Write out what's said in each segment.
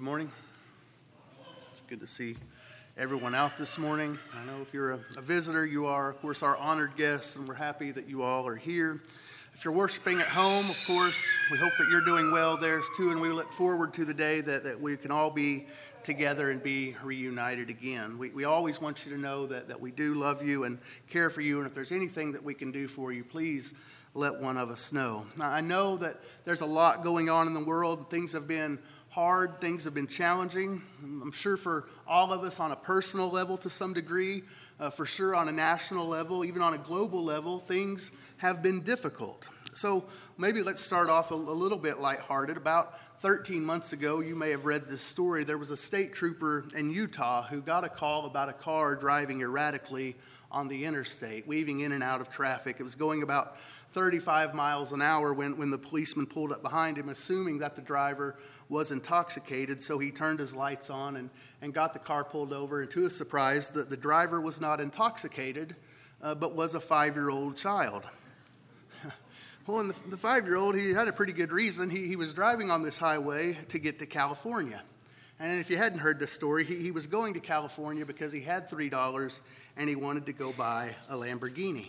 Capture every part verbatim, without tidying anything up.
Good morning. It's good to see everyone out this morning. I know if you're a, a visitor, you are, of course, our honored guests, and we're happy that you all are here. If you're worshiping at home, of course, we hope that you're doing well there too, and we look forward to the day that, that we can all be together and be reunited again. We, we always want you to know that, that we do love you and care for you, and if there's anything that we can do for you, please let one of us know. Now, I know that there's a lot going on in the world. Things have been hard, things have been challenging. I'm sure for all of us on a personal level to some degree, uh, for sure on a national level, even on a global level, things have been difficult. So maybe let's start off a, a little bit lighthearted. About thirteen months ago, you may have read this story. There was a state trooper in Utah who got a call about a car driving erratically on the interstate, weaving in and out of traffic. It was going about thirty-five miles an hour when, when the policeman pulled up behind him, assuming that the driver was intoxicated. So he turned his lights on and, and got the car pulled over. And to his surprise, the, the driver was not intoxicated, uh, but was a five-year-old child. Well, and the, the five-year-old, he had a pretty good reason. He, he was driving on this highway to get to California. And if you hadn't heard this story, he, he was going to California because he had three dollars and he wanted to go buy a Lamborghini.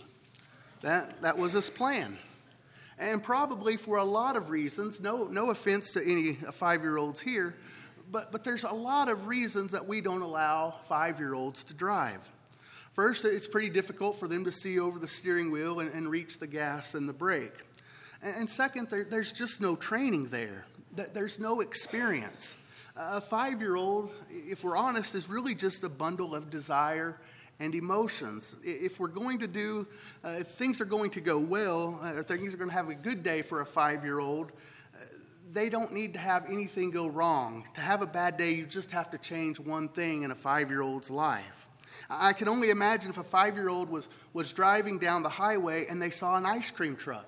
That that was his plan. And probably for a lot of reasons, no no offense to any five-year-olds here, but, but there's a lot of reasons that we don't allow five-year-olds to drive. First, it's pretty difficult for them to see over the steering wheel and, and reach the gas and the brake. And, and second, there, there's just no training there. There's no experience. A five-year-old, if we're honest, is really just a bundle of desire and emotions. If we're going to do, uh, if things are going to go well, uh, if things are going to have a good day for a five-year-old, uh, they don't need to have anything go wrong. To have a bad day, you just have to change one thing in a five-year-old's life. I can only imagine if a five-year-old was, was driving down the highway and they saw an ice cream truck.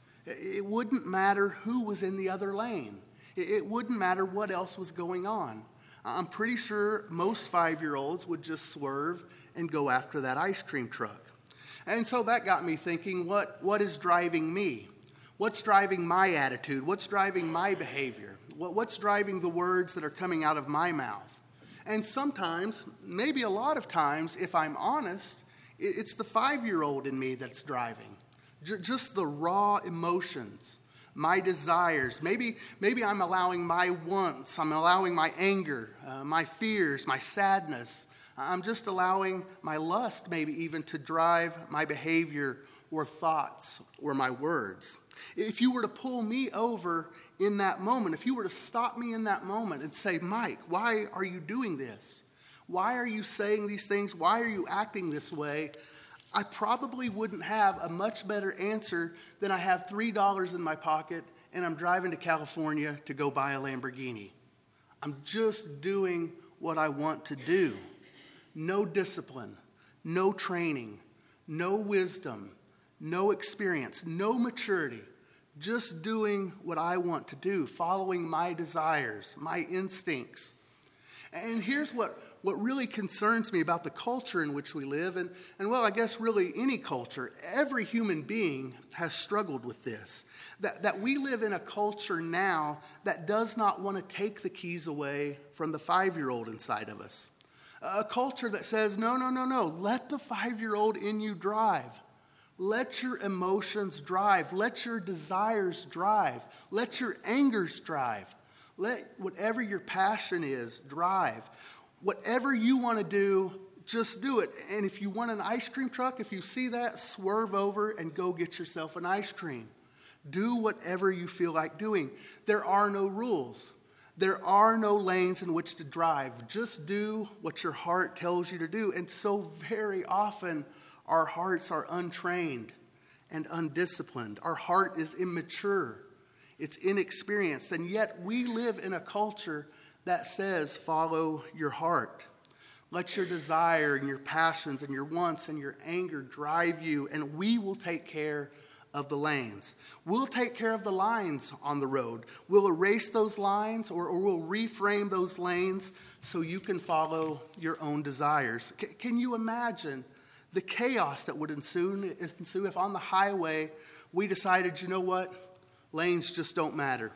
It wouldn't matter who was in the other lane. It wouldn't matter what else was going on. I'm pretty sure most five-year-olds would just swerve and go after that ice cream truck. And so that got me thinking, what, what is driving me? What's driving my attitude? What's driving my behavior? What, what's driving the words that are coming out of my mouth? And sometimes, maybe a lot of times, if I'm honest, it's the five-year-old in me that's driving. J- just the raw emotions. My desires. Maybe maybe I'm allowing my wants. I'm allowing my anger, uh, my fears, my sadness. I'm just allowing my lust maybe even to drive my behavior or thoughts or my words. If you were to pull me over in that moment, if you were to stop me in that moment and say, Mike, why are you doing this? Why are you saying these things? Why are you acting this way? I probably wouldn't have a much better answer than I have three dollars in my pocket and I'm driving to California to go buy a Lamborghini. I'm just doing what I want to do. No discipline, no training, no wisdom, no experience, no maturity. Just doing what I want to do, following my desires, my instincts. And here's what, what really concerns me about the culture in which we live, and, and well, I guess really any culture. Every human being has struggled with this. That, that we live in a culture now that does not want to take the keys away from the five-year-old inside of us. A culture that says, no, no, no, no, let the five-year-old in you drive. Let your emotions drive. Let your desires drive. Let your angers drive. Let whatever your passion is, drive. Whatever you want to do, just do it. And if you want an ice cream truck, if you see that, swerve over and go get yourself an ice cream. Do whatever you feel like doing. There are no rules. There are no lanes in which to drive. Just do what your heart tells you to do. And so very often, our hearts are untrained and undisciplined. Our heart is immature. It's inexperienced, and yet we live in a culture that says, follow your heart. Let your desire and your passions and your wants and your anger drive you, and we will take care of the lanes. We'll take care of the lines on the road. We'll erase those lines, or, or we'll reframe those lanes so you can follow your own desires. C- can you imagine the chaos that would ensue, ensue if on the highway we decided, you know what? Lanes just don't matter.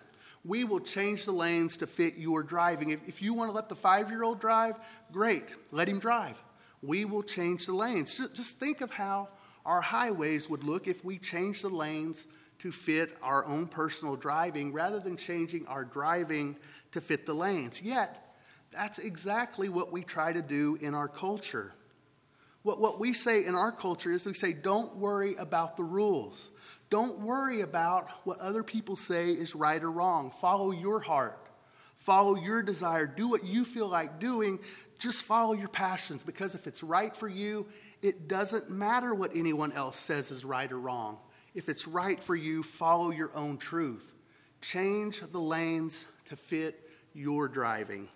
we will change the lanes to fit your driving. If, if you want to let the five-year-old drive, great, let him drive. We will change the lanes. Just, just think of how our highways would look if we changed the lanes to fit our own personal driving rather than changing our driving to fit the lanes. Yet, that's exactly what we try to do in our culture. What, what we say in our culture is we say, don't worry about the rules. Don't worry about what other people say is right or wrong. Follow your heart. Follow your desire. Do what you feel like doing. Just follow your passions, because if it's right for you, it doesn't matter what anyone else says is right or wrong. If it's right for you, follow your own truth. Change the lanes to fit your driving.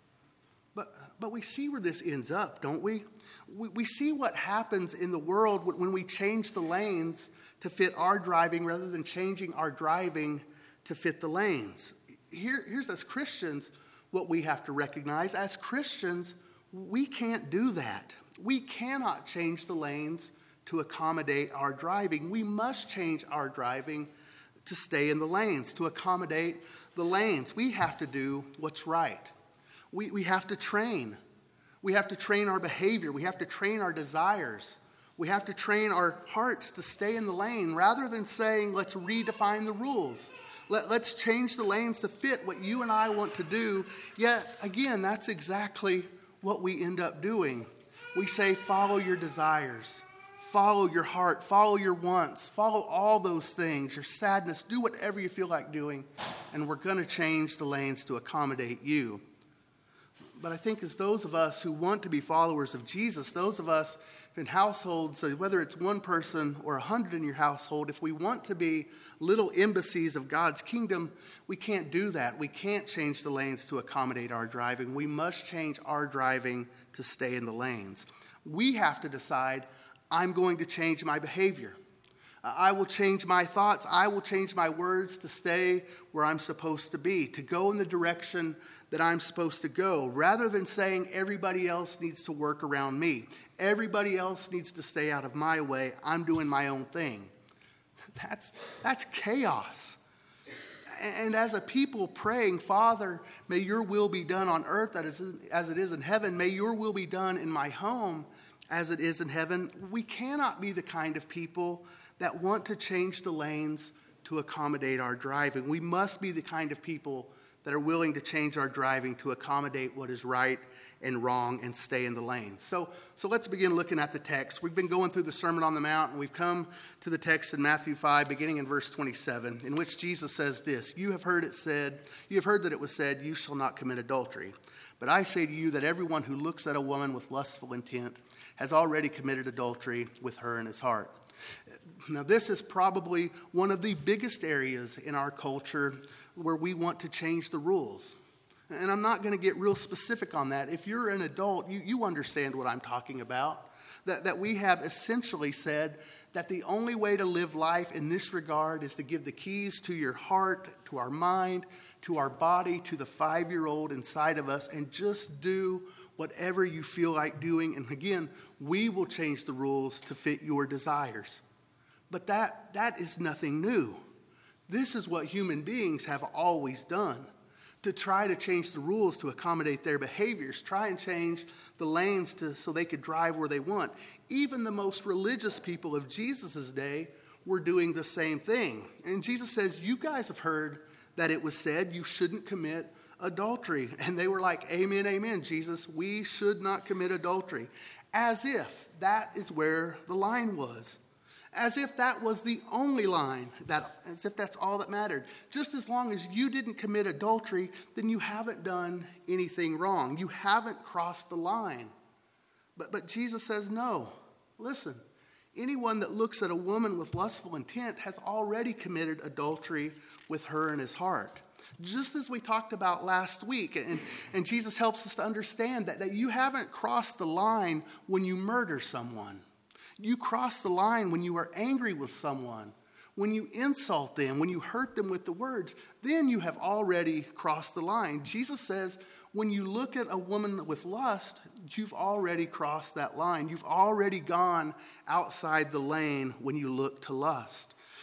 But, but we see where this ends up, don't we? we? We see what happens in the world when we change the lanes to fit our driving rather than changing our driving to fit the lanes. Here, here's as Christians what we have to recognize. As Christians, we can't do that. We cannot change the lanes to accommodate our driving. We must change our driving to stay in the lanes, to accommodate the lanes. We have to do what's right. We, we have to train. We have to train our behavior. We have to train our desires. We have to train our hearts to stay in the lane rather than saying, let's redefine the rules. Let, let's change the lanes to fit what you and I want to do. Yet, again, that's exactly what we end up doing. We say, follow your desires. Follow your heart. Follow your wants. Follow all those things, your sadness. Do whatever you feel like doing. And we're going to change the lanes to accommodate you. But I think as those of us who want to be followers of Jesus, those of us in households, whether it's one person or a hundred in your household, if we want to be little embassies of God's kingdom, we can't do that. We can't change the lanes to accommodate our driving. We must change our driving to stay in the lanes. We have to decide, I'm going to change my behavior. I will change my thoughts. I will change my words to stay where I'm supposed to be, to go in the direction that I'm supposed to go, rather than saying everybody else needs to work around me. Everybody else needs to stay out of my way. I'm doing my own thing. That's, that's chaos. And as a people praying, Father, may your will be done on earth as it is in heaven. May your will be done in my home as it is in heaven. We cannot be the kind of people that want to change the lanes to accommodate our driving. We must be the kind of people that are willing to change our driving to accommodate what is right and wrong and stay in the lane. So, so let's begin looking at the text. We've been going through the Sermon on the Mount, and we've come to the text in Matthew five, beginning in verse twenty-seven, in which Jesus says this, You have heard it said, you have heard that it was said, you shall not commit adultery. But I say to you that everyone who looks at a woman with lustful intent has already committed adultery with her in his heart. Now, this is probably one of the biggest areas in our culture where we want to change the rules. And I'm not going to get real specific on that. If you're an adult, you, you understand what I'm talking about. That, that we have essentially said that the only way to live life in this regard is to give the keys to your heart, to our mind, to our body, to the five-year-old inside of us, and just do whatever you feel like doing. And again, we will change the rules to fit your desires. But that that is nothing new. This is what human beings have always done. To try to change the rules to accommodate their behaviors, try and change the lanes to, so they could drive where they want. Even the most religious people of Jesus' day were doing the same thing. And Jesus says, you guys have heard that it was said you shouldn't commit adultery. And they were like, amen, amen, Jesus, we should not commit adultery. As if that is where the line was. As if that was the only line, that, as if that's all that mattered. Just as long as you didn't commit adultery, then you haven't done anything wrong. You haven't crossed the line. But, but Jesus says, no, listen, anyone that looks at a woman with lustful intent has already committed adultery with her in his heart. Just as we talked about last week, and, and Jesus helps us to understand that, that you haven't crossed the line when you murder someone. You cross the line when you are angry with someone, when you insult them, when you hurt them with the words. Then you have already crossed the line. Jesus says when you look at a woman with lust, you've already crossed that line. You've already gone outside the lane when you look to lust.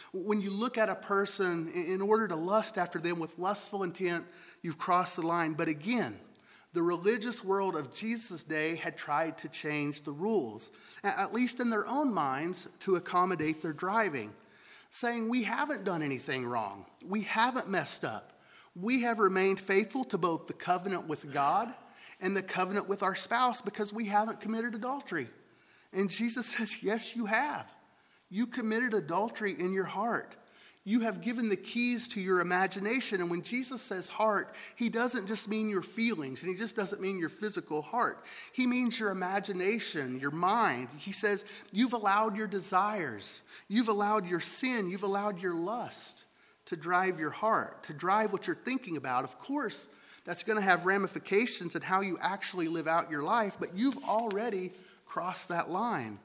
When you look at a person, in order to lust after them with lustful intent, you've crossed the line. But again, the religious world of Jesus' day had tried to change the rules, at least in their own minds, to accommodate their driving, saying, we haven't done anything wrong. We haven't messed up. We have remained faithful to both the covenant with God and the covenant with our spouse because we haven't committed adultery. And Jesus says, yes, you have. You committed adultery in your heart. You have given the keys to your imagination. And when Jesus says heart, he doesn't just mean your feelings, and he just doesn't mean your physical heart. He means your imagination, your mind. He says you've allowed your desires, you've allowed your sin, you've allowed your lust to drive your heart, to drive what you're thinking about. Of course, that's going to have ramifications in how you actually live out your life, but you've already crossed that line.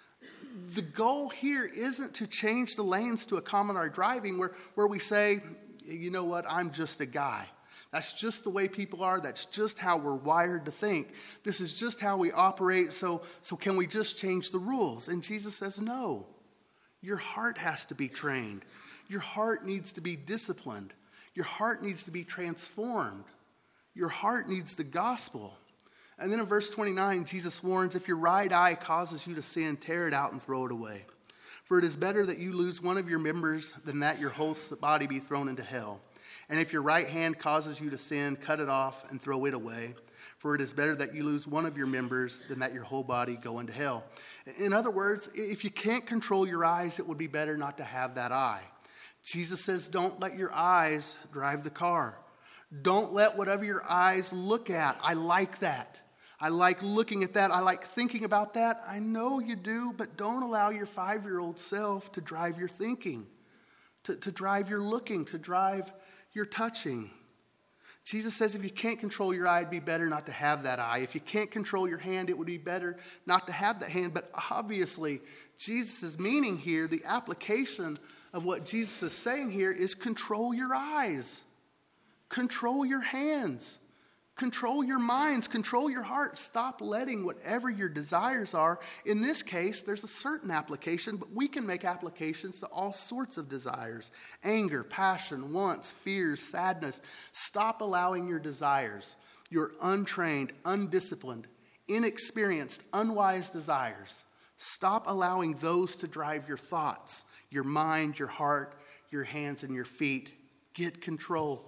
The goal here isn't to change the lanes to accommodate our driving where, where we say, you know what, I'm just a guy. That's just the way people are. That's just how we're wired to think. This is just how we operate. So, so can we just change the rules? And Jesus says, no. Your heart has to be trained. Your heart needs to be disciplined. Your heart needs to be transformed. Your heart needs the gospel. And then in verse twenty-nine, Jesus warns, if your right eye causes you to sin, tear it out and throw it away. For it is better that you lose one of your members than that your whole body be thrown into hell. And if your right hand causes you to sin, cut it off and throw it away. For it is better that you lose one of your members than that your whole body go into hell. In other words, if you can't control your eyes, it would be better not to have that eye. Jesus says, don't let your eyes drive the car. Don't let whatever your eyes look at. I like that. I like looking at that. I like thinking about that. I know you do, but don't allow your five-year-old self to drive your thinking, to, to drive your looking, to drive your touching. Jesus says if you can't control your eye, it'd be better not to have that eye. If you can't control your hand, it would be better not to have that hand. But obviously, Jesus' meaning here, the application of what Jesus is saying here is control your eyes, control your hands. Control your minds, control your heart. Stop letting whatever your desires are. In this case, there's a certain application, but we can make applications to all sorts of desires. Anger, passion, wants, fears, sadness. Stop allowing your desires, your untrained, undisciplined, inexperienced, unwise desires. Stop allowing those to drive your thoughts, your mind, your heart, your hands, and your feet. Get control.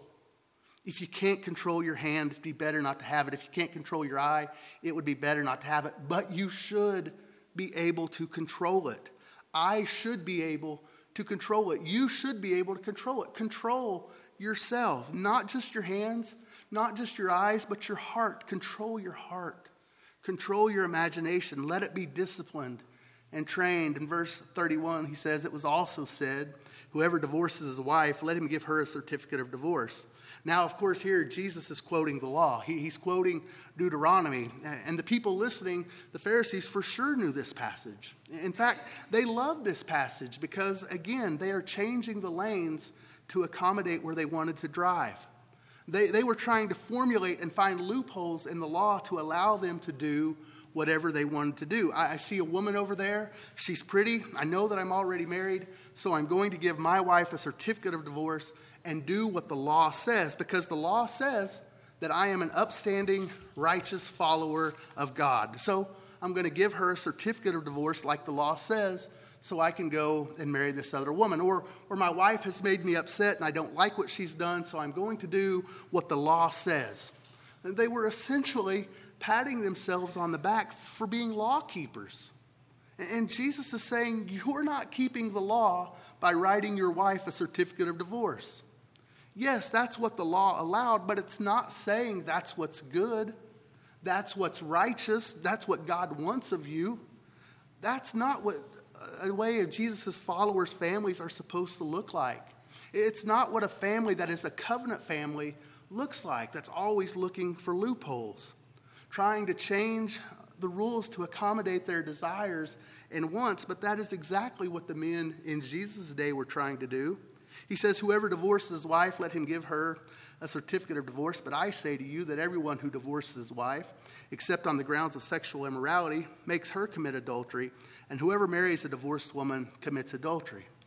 If you can't control your hand, it'd be better not to have it. If you can't control your eye, it would be better not to have it. But you should be able to control it. I should be able to control it. You should be able to control it. Control yourself. Not just your hands, not just your eyes, but your heart. Control your heart. Control your imagination. Let it be disciplined and trained. In verse thirty-one, he says, it was also said, whoever divorces his wife, let him give her a certificate of divorce. Now, of course, here Jesus is quoting the law. He, he's quoting Deuteronomy. And the people listening, the Pharisees, for sure knew this passage. In fact, they loved this passage because, again, they are changing the lanes to accommodate where they wanted to drive. They, they were trying to formulate and find loopholes in the law to allow them to do whatever they wanted to do. I, I see a woman over there. She's pretty. I know that I'm already married, so I'm going to give my wife a certificate of divorce and do what the law says, because the law says that I am an upstanding, righteous follower of God. So I'm going to give her a certificate of divorce like the law says, so I can go and marry this other woman. Or, or my wife has made me upset and I don't like what she's done, so I'm going to do what the law says. And they were essentially patting themselves on the back for being law keepers. And Jesus is saying, you're not keeping the law by writing your wife a certificate of divorce. Yes, that's what the law allowed, but it's not saying that's what's good, that's what's righteous, that's what God wants of you. That's not what a way of Jesus' followers' families are supposed to look like. It's not what a family that is a covenant family looks like, that's always looking for loopholes, trying to change the rules to accommodate their desires and wants, but that is exactly what the men in Jesus' day were trying to do. He says, whoever divorces his wife, let him give her a certificate of divorce. But I say to you that everyone who divorces his wife, except on the grounds of sexual immorality, makes her commit adultery. And whoever marries a divorced woman commits adultery.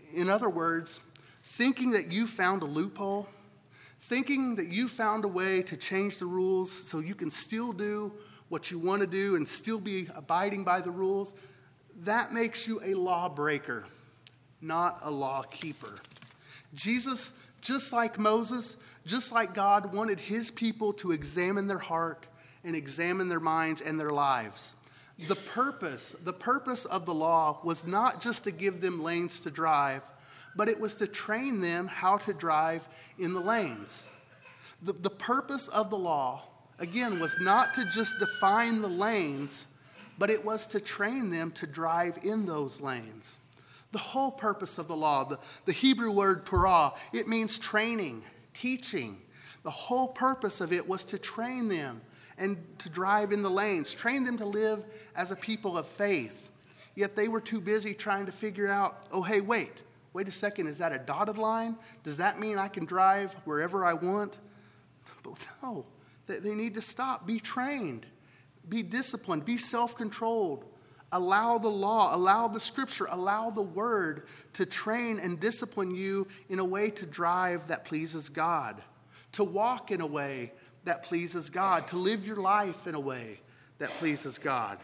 In other words, thinking that you found a loophole, thinking that you found a way to change the rules so you can still do what you want to do and still be abiding by the rules, that makes you a lawbreaker, not a law keeper. Jesus, just like Moses, just like God, wanted his people to examine their heart and examine their minds and their lives. The purpose, the purpose of the law was not just to give them lanes to drive, but it was to train them how to drive in the lanes. The, the purpose of the law, again, was not to just define the lanes, but it was to train them to drive in those lanes. The whole purpose of the law, the, the Hebrew word Torah, it means training, teaching. The whole purpose of it was to train them and to drive in the lanes, train them to live as a people of faith. Yet they were too busy trying to figure out, oh, hey, wait, wait a second, is that a dotted line? Does that mean I can drive wherever I want? But no, they, they need to stop, be trained, be disciplined, be self-controlled. Allow the law, allow the scripture, allow the word to train and discipline you in a way to drive that pleases God, to walk in a way that pleases God, to live your life in a way that pleases God.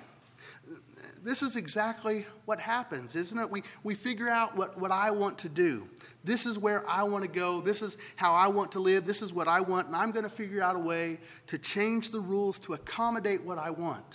This is exactly what happens, isn't it? We, we figure out what, what I want to do. This is where I want to go. This is how I want to live. This is what I want, and I'm going to figure out a way to change the rules to accommodate what I want.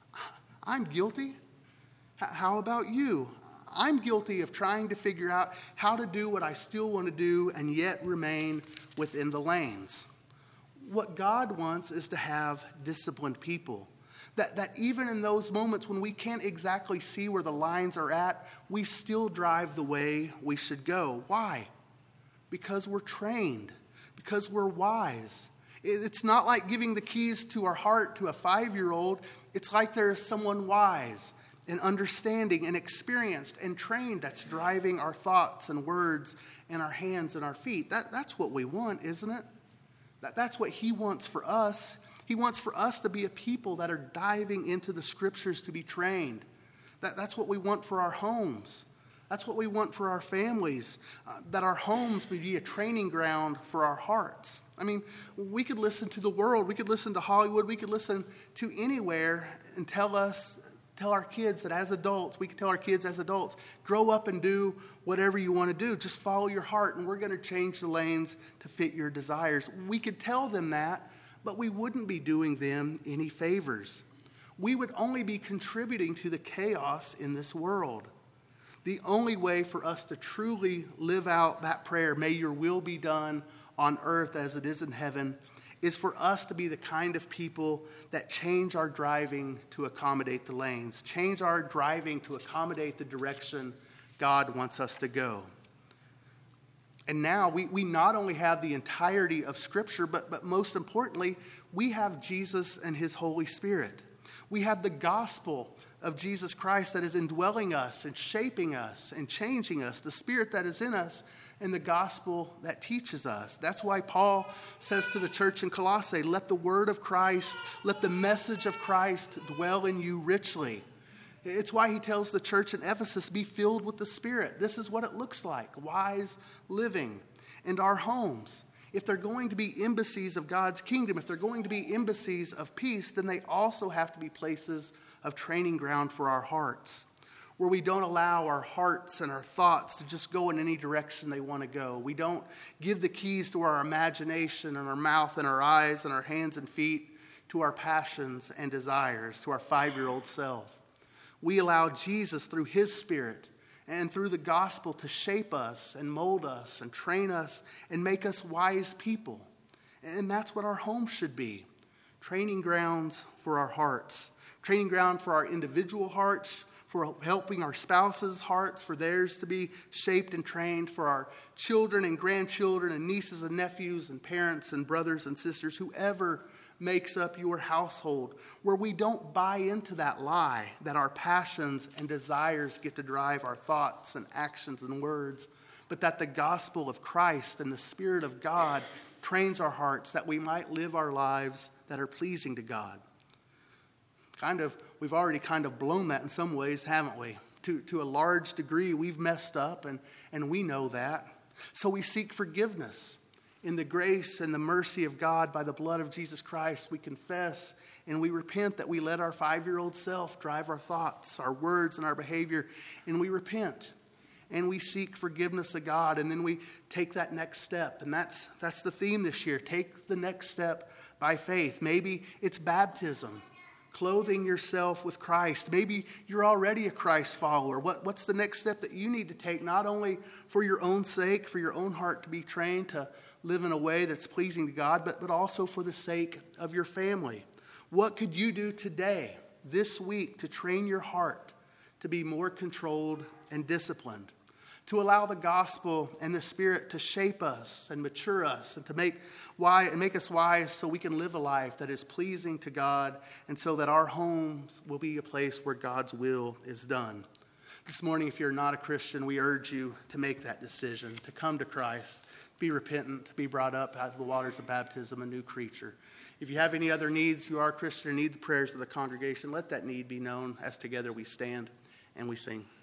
I'm guilty. How about you? I'm guilty of trying to figure out how to do what I still want to do and yet remain within the lanes. What God wants is to have disciplined people. That, that even in those moments when we can't exactly see where the lines are at, we still drive the way we should go. Why? Because we're trained. Because we're wise. It's not like giving the keys to our heart to a five-year-old. It's like there is someone wise and understanding and experienced and trained that's driving our thoughts and words and our hands and our feet. That, that's what we want, isn't it? That, that's what he wants for us. He wants for us to be a people that are diving into the scriptures to be trained. That, that's what we want for our homes. That's what we want for our families, uh, that our homes would be a training ground for our hearts. I mean, we could listen to the world. We could listen to Hollywood. We could listen to anywhere and tell us, tell our kids that as adults, we could tell our kids as adults, grow up and do whatever you want to do. Just follow your heart, and we're going to change the lanes to fit your desires. We could tell them that, but we wouldn't be doing them any favors. We would only be contributing to the chaos in this world. The only way for us to truly live out that prayer, may your will be done on earth as it is in heaven, is for us to be the kind of people that change our driving to accommodate the lanes, change our driving to accommodate the direction God wants us to go. And now we, we not only have the entirety of Scripture, but, but most importantly, we have Jesus and his Holy Spirit. We have the gospel of Jesus Christ that is indwelling us and shaping us and changing us, the Spirit that is in us, and the gospel that teaches us. That's why Paul says to the church in Colossae, let the word of Christ, let the message of Christ dwell in you richly. It's why he tells the church in Ephesus, be filled with the Spirit. This is what it looks like, wise living. And our homes, if they're going to be embassies of God's kingdom, if they're going to be embassies of peace, then they also have to be places of training ground for our hearts, where we don't allow our hearts and our thoughts to just go in any direction they want to go. We don't give the keys to our imagination and our mouth and our eyes and our hands and feet to our passions and desires, to our five-year-old self. We allow Jesus through his Spirit and through the gospel to shape us and mold us and train us and make us wise people. And that's what our home should be, training grounds for our hearts, training ground for our individual hearts, for helping our spouses' hearts, for theirs to be shaped and trained, for our children and grandchildren and nieces and nephews and parents and brothers and sisters, whoever makes up your household, where we don't buy into that lie that our passions and desires get to drive our thoughts and actions and words, but that the gospel of Christ and the Spirit of God trains our hearts that we might live our lives that are pleasing to God. Kind of, we've already kind of blown that in some ways, haven't we? to, to a large degree, we've messed up, and, and we know that. So we seek forgiveness. In the grace and the mercy of God by the blood of Jesus Christ, we confess and we repent that we let our five-year-old self drive our thoughts, our words, and our behavior, and we repent. And we seek forgiveness of God, and then we take that next step. And that's that's the theme this year. Take the next step by faith. Maybe it's baptism, clothing yourself with Christ. Maybe you're already a Christ follower. What, what's the next step that you need to take, not only for your own sake, for your own heart to be trained to live in a way that's pleasing to God, but, but also for the sake of your family? What could you do today, this week, to train your heart to be more controlled and disciplined? To allow the gospel and the Spirit to shape us and mature us and to make why and make us wise so we can live a life that is pleasing to God and so that our homes will be a place where God's will is done. This morning, if you're not a Christian, we urge you to make that decision, to come to Christ, be repentant, to be brought up out of the waters of baptism, a new creature. If you have any other needs, you are a Christian and need the prayers of the congregation, let that need be known as together we stand and we sing.